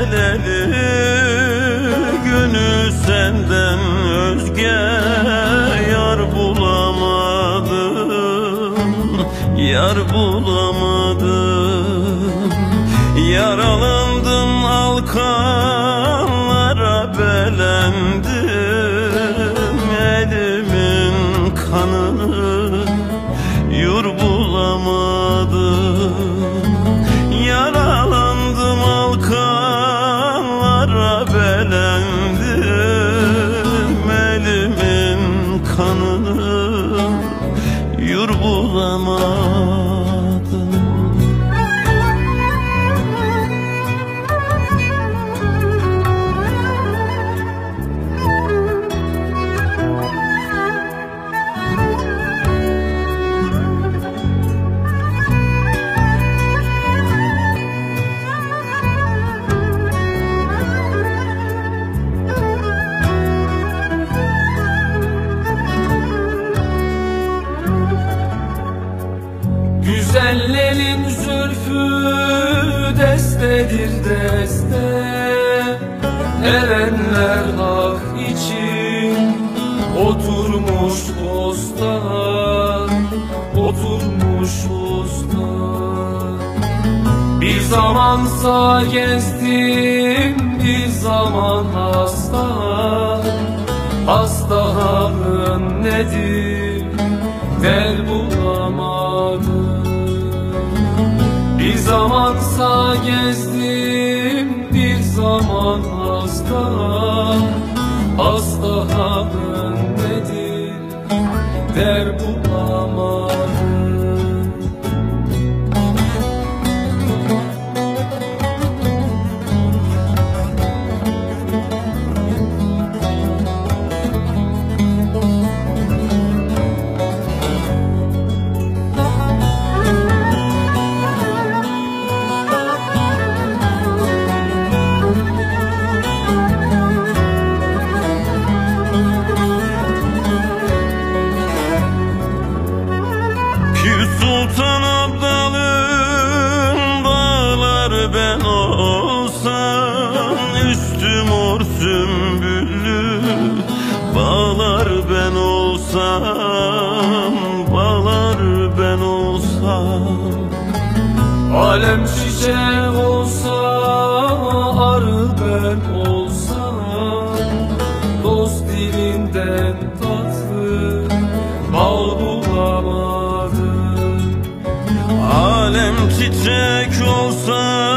eli günü senden özge yar bulamadım, yar bulamadım. Yaralandım, alkanlara belendim, elimin kanını yur bulamadım. Yaralandım, alkanlara belendim, elimin kanını yur bulamadım. Güzellerin zülfü destedir deste, erenler hak için oturmuş posta, oturmuş posta. Bir zaman sağ gezdim, bir zaman hasta, hasta halın nedir der bulamadım. Bir zaman sağ gezdim, bir zaman hasta, hasta halın nedir der bulamadım. Sultan Abdal'ın bağlar ben olsam, üstüm mor sümbüllü bağlar ben olsam, bağlar ben olsam. Alem çiçek olsa, arı ben olsam, dost dilinden tatlı bal bulamadım. Alem çiçek olsa,